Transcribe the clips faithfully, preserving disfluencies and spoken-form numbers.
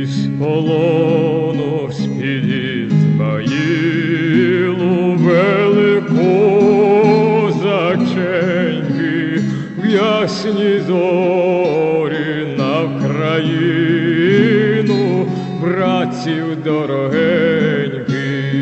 із полону з-під Ізмаїлу вели козаченьки в ясні зорі на Вкраїну братців дорогеньких.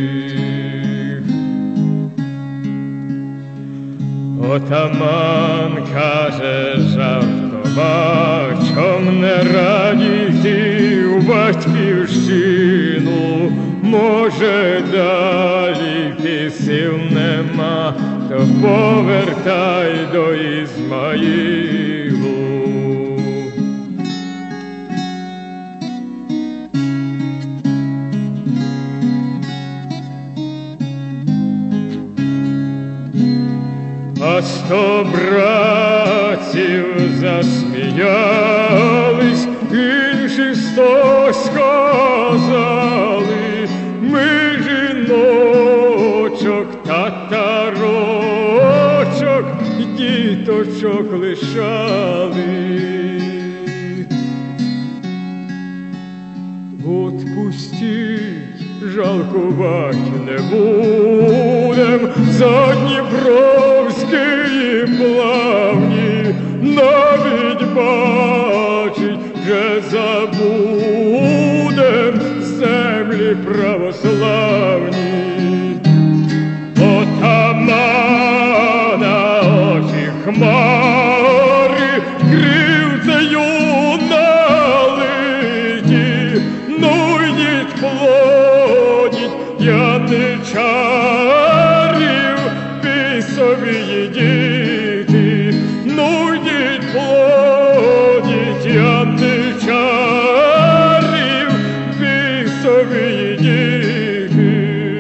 Отаман каже жартома, чом не радіти в батьківщину, може далі йти сил нема, то повертай до Ізмаїлу. А сто братців засміялись, інші сто сказали: ми жіночок, татарочок, діточок лишали. Отпустіть, жалкувать не будем за Дніпровської плавні, навіть бачить вже забудем землі православні. Отамана очі хмари кривцею налиті, ну йдіть плодіть яничарів, бісові діти, ну йдіть плодіть яничарів, бісові діти.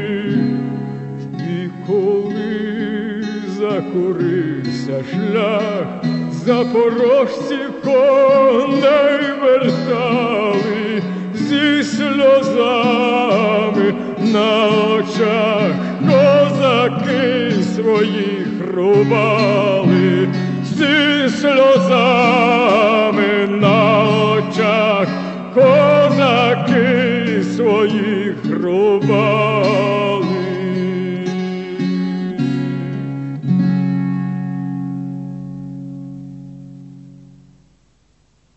І коли закурився шлях, запорожці коней вертали зі сльозами на очах, козаки своїх рубали, зі сльозами на очах, козаки своїх рубали.